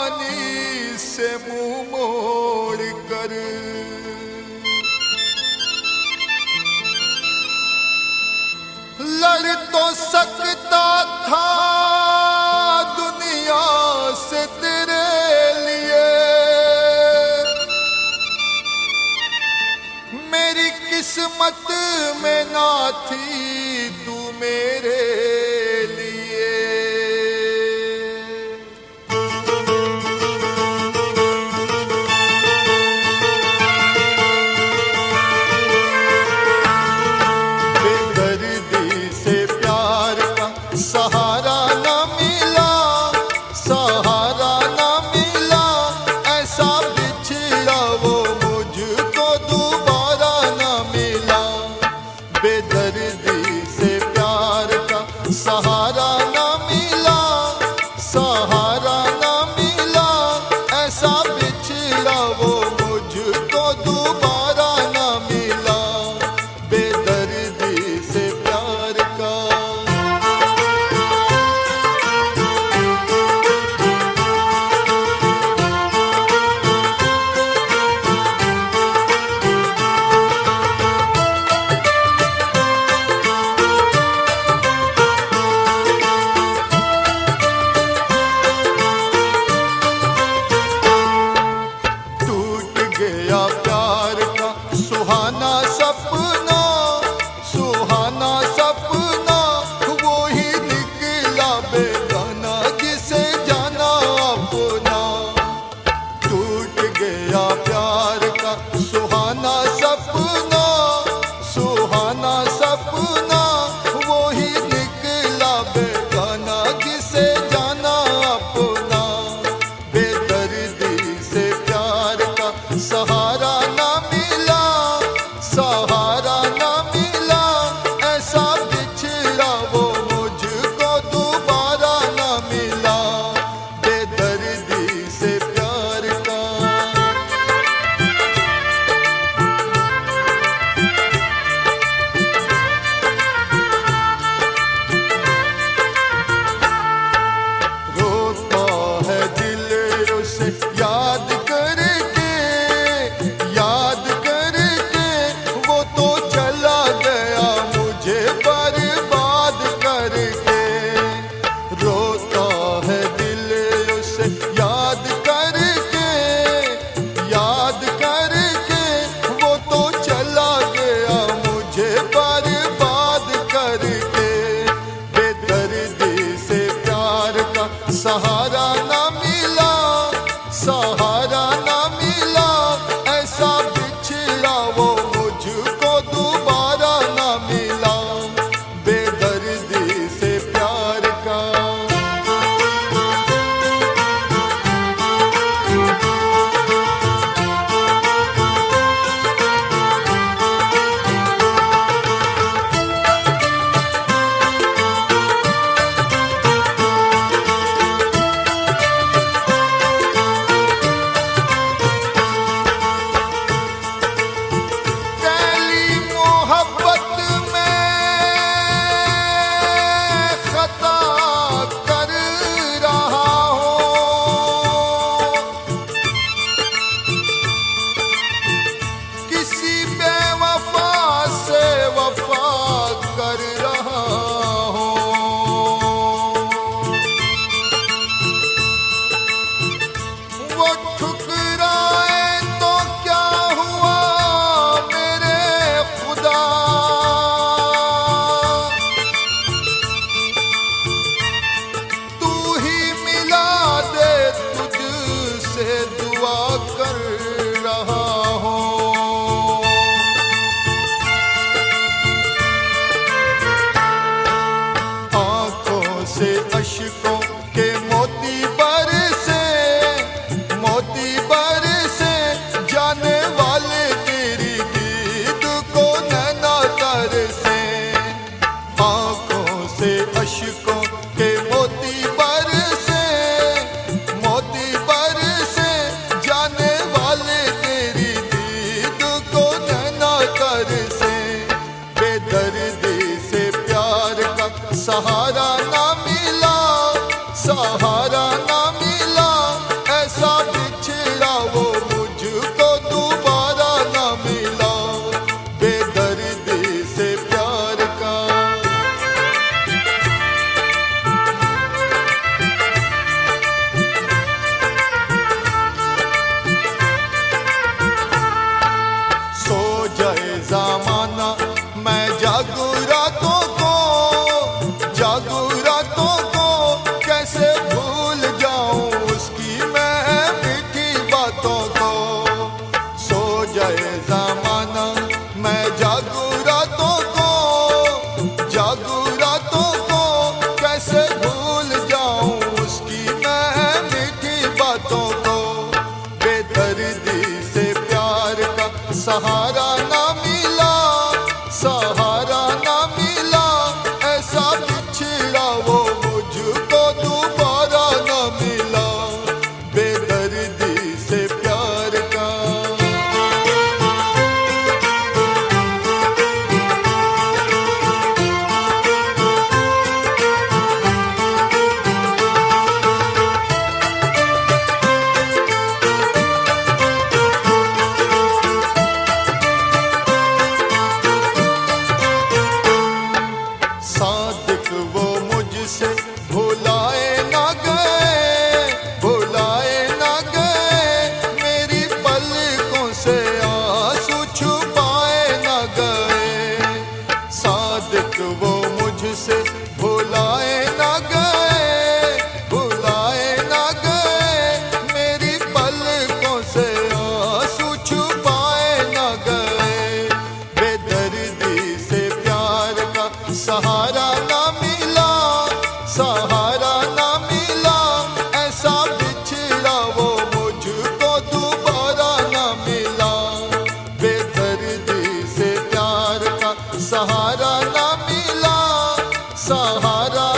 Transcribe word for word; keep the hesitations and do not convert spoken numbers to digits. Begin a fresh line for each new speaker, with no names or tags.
जवानी से मुंह मोड़ कर लड़ तो सकता था दुनिया से तेरे लिए, मेरी किस्मत में ना थी तू मेरे लिए। बेदर्दी से प्यार का सहारा ना मिला, सहारा ना मिला, ऐसा बिछड़ा वो मुझको दोबारा ना मिला। बेदर्दी से प्यार का सहारा ना मिला, सहारा ना मिला, ऐसा बिछड़ा वो मुझको दोबारा ना मिला। बेदर्दी से प्यार का गया प्यार का सुहाना सपना, सुहाना सपना, वो ही निकला बेगाना जिसे जाना अपना। टूट गया प्यार का सुहाना सपना, सुहाना सपना, वो ही निकला बेगाना जिसे जाना अपना। बेदर्दी से प्यार का सहारा ना मिला, सहारा ना मिला, ऐसा बिछड़ा वो मुझको दोबारा ना मिला। बेदर्दी से प्यार का रोता है दिल उसे याद करके, याद करके, वो तो चला गया मुझे बर्बाद करके। रोता है दिल उसे याद करके, याद करके, वो तो चला गया मुझे बर्बाद करके। बेदर्दी से प्यार का सहारा ना मिला, सहारा ना मिला, ऐसा बिछड़ा वो मुझको दोबारा ना मिला। बेदर्दी से प्यार का अशकों के मोती बरसे, मोती बरसे, जाने वाले तेरी दीद को नैना तरसे। आंखों से अशकों के मोती बरसे, मोती बरसे, जाने वाले तेरी दीद को नैना तरसे। बेदर्दी से प्यार का सहारा ना मिला, सहारा ना मिला, मुझसे भुलाए ना गए, भुलाए ना गए, मेरी पलकों से आंसू छुपाए ना गए। सादिक वो मुझसे भुलाए ना गए, भुलाए ना गए, मेरी पलकों से आंसू छुपाए ना गए। बेदर्दी से प्यार का सहारा ना मिला, सहारा ना मिला, ऐसा बिछड़ा वो मुझको दोबारा ना मिला। बेदर्दी से प्यार का सहारा ना मिला, सहारा